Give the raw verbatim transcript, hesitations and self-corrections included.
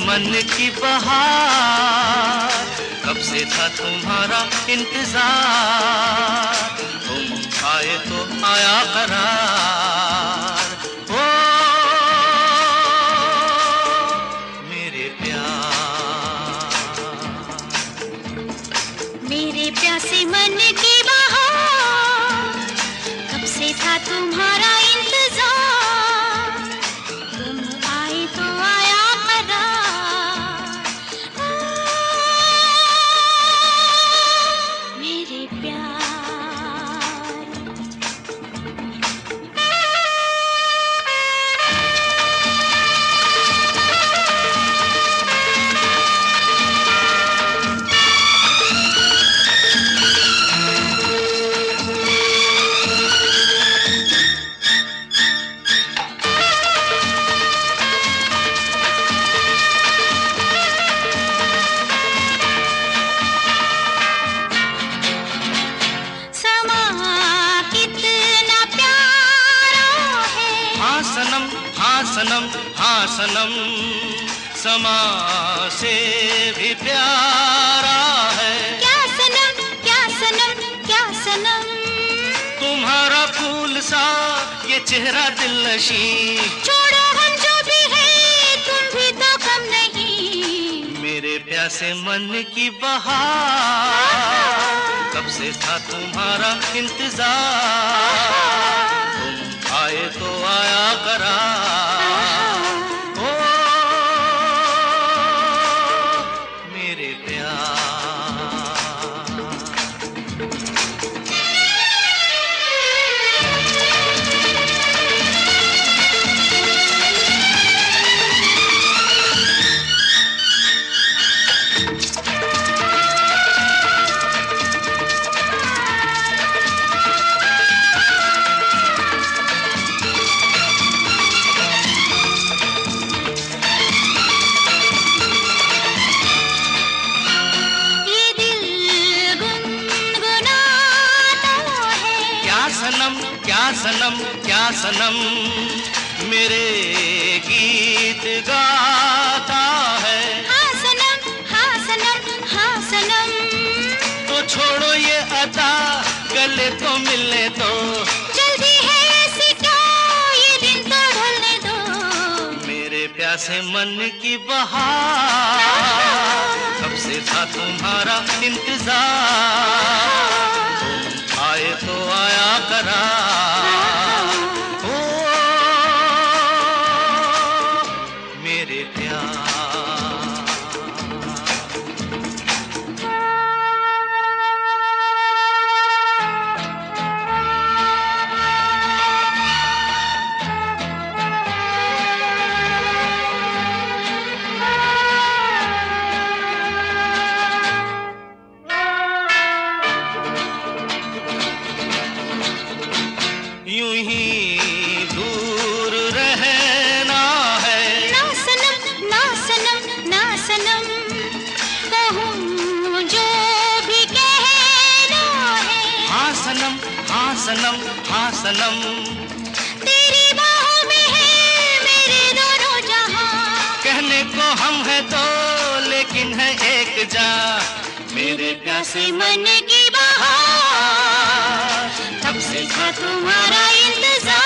मन की बहार, कब से था तुम्हारा इंतजार, तुम आए तो आया करार। ओ मेरे प्यार, मेरे प्यासे मन की बहार, कब से था तुम्हारा इंतजार, तुम आए तो आया करार। आ, मेरे प्यार। सनम हाँ सनम हाँ सनम, समा से भी प्यारा है। क्या सनम क्या सनम क्या सनम, तुम्हारा फूल सा ये चेहरा दिलनशी, छोड़ो हम जो भी है तुम भी तो कम नहीं। मेरे प्यासे मन की बहार, कब से था तुम्हारा इंतजार, तुम आए तो आया करार। ओ मेरे प्यार। सनम क्या सनम क्या सनम, मेरे गीत गाता है। हाँ सनम हाँ सनम हाँ सनम, तो छोड़ो ये अदा, गले तो मिलने दो, जल्दी है ऐसी क्या, ये दिन तो ढलने दो। मेरे प्यासे मन की बहार, कब से था तुम्हारा इंतजार, आए तो आया करार। ओ मेरे प्यार। यूं ही दूर रहना है। ना सनम ना सनम ना सनम, कहूँ जो भी कहना है। हाँ सनम हाँ सनम हाँ सनम, तेरी बाहों में है मेरे दोनों जहां, कहने को हम है तो लेकिन है एक जा, मेरे प्यासे मन की बहार, तब से था तुम्हारा इंतजार।